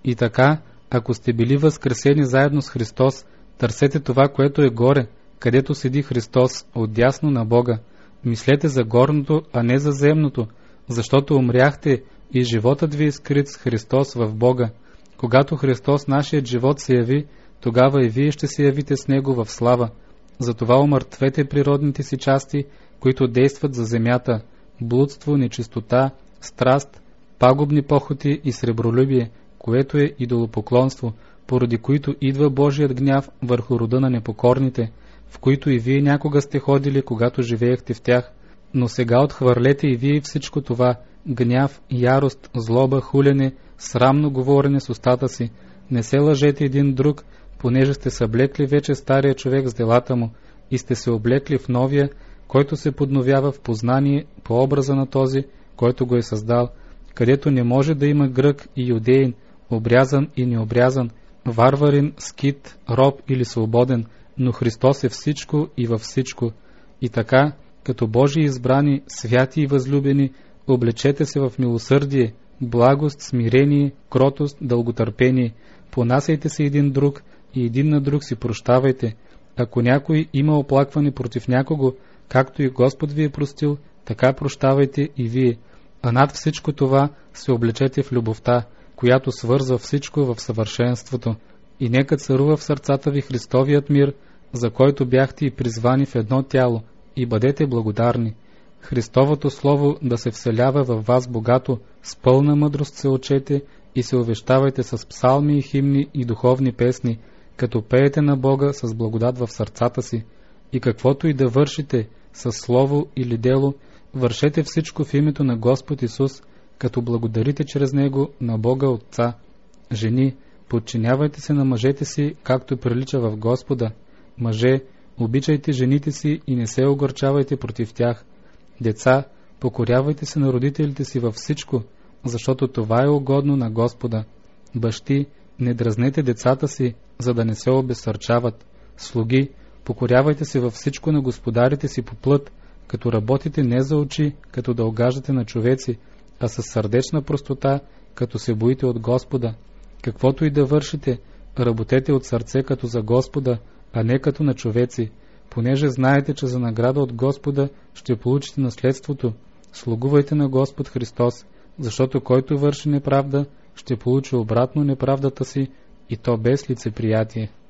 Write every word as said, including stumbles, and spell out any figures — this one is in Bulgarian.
И така, ако сте били възкресени заедно с Христос, търсете това, което е горе, където седи Христос, отдясно на Бога. Мислете за горното, а не за земното, защото умряхте и животът ви е скрит с Христос в Бога. Когато Христос, нашият живот, се яви, тогава и вие ще се явите с Него в слава. Затова умъртвете природните си части, които действат за земята: блудство, нечистота, страст, пагубни похоти и сребролюбие, което е идолопоклонство, поради които идва Божият гняв върху рода на непокорните, в които и вие някога сте ходили, когато живеехте в тях. Но сега отхвърлете и вие всичко това: гняв, ярост, злоба, хулене, срамно говорене с устата си. Не се лъжете един друг, понеже сте съблекли вече стария човек с делата му и сте се облекли в новия, който се подновява в познание по образа на този, който го е създал, където не може да има грък и юдеин, обрязан и необрязан, варварин, скит, роб или свободен, но Христос е всичко и във всичко. И така, като Божии избрани, святи и възлюбени, облечете се в милосърдие, благост, смирение, кротост, дълготърпение. Понасяйте се един друг и един на друг си прощавайте. Ако някой има оплакване против някого, както и Господ ви е простил, така прощавайте и вие. А над всичко това се облечете в любовта, която свързва всичко в съвършенството. И нека царува в сърцата ви Христовият мир, за който бяхте и призвани в едно тяло, и бъдете благодарни. Христовото Слово да се вселява във вас богато, с пълна мъдрост се учете и се увещавайте с псалми и химни и духовни песни, като пеете на Бога с благодат в сърцата си. И каквото и да вършите, с слово или дело, вършете всичко в името на Господ Исус, като благодарите чрез Него на Бога Отца. Жени, подчинявайте се на мъжете си, както прилича в Господа. Мъже, обичайте жените си и не се огорчавайте против тях. Деца, покорявайте се на родителите си във всичко, защото това е угодно на Господа. Бащи, не дразнете децата си, за да не се обезсърчават. Слуги, покорявайте се във всичко на господарите си по плът, като работите не за очи, като да угаждате на човеци, а със сърдечна простота, като се боите от Господа. Каквото и да вършите, работете от сърце като за Господа, а не като на човеци, понеже знаете, че за награда от Господа ще получите наследството. Слугувайте на Господ Христос, защото който върши неправда, ще получи обратно неправдата си, и то без лицеприятие.